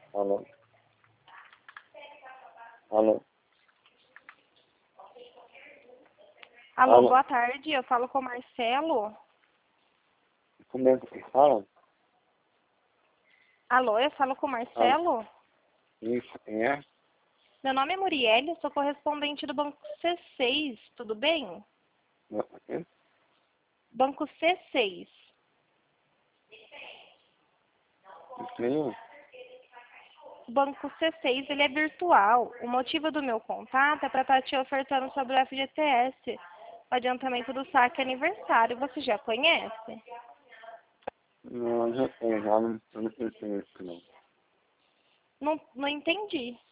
Alô? Alô? Alô, Alô? boa tarde. Eu falo com o Marcelo. Como é que fala? Alô, eu falo com o Alô? Marcelo. Isso, quem é? Meu nome é Murielle, sou correspondente do Banco C6, tudo bem? Quem? Banco C6. Quem? O Banco C6, ele é virtual. O motivo do meu contato é para estar te ofertando sobre o FGTS, o adiantamento do saque aniversário. Você já conhece? Não, já não tenho isso, não. Não entendi.